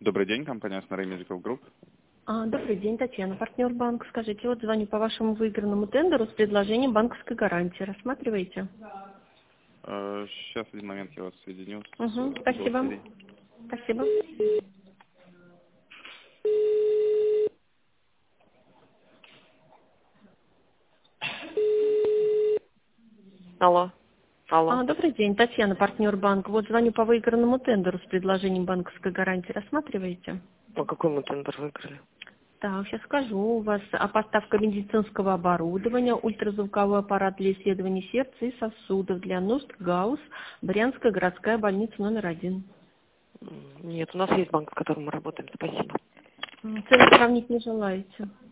Добрый день, компания Сноры Medical Group. Добрый день, Татьяна, партнер банка. Скажите, вот звоню по вашему выигранному тендеру с предложением банковской гарантии. Рассматриваете? Сейчас, один момент, я вас соединю Угу, с спасибо. бухгалтерией. Спасибо. Алло. Алло. Добрый день, Татьяна, партнер банка. Вот звоню по выигранному тендеру с предложением банковской гарантии. Рассматриваете? А какой мы тендер выиграли? Так, сейчас скажу. У вас поставка медицинского оборудования, ультразвуковой аппарат для исследований сердца и сосудов для нужд ГАУС, Брянская городская больница номер 1. Нет, у нас есть банк, с которым мы работаем. Спасибо. Цены сравнить не желаете?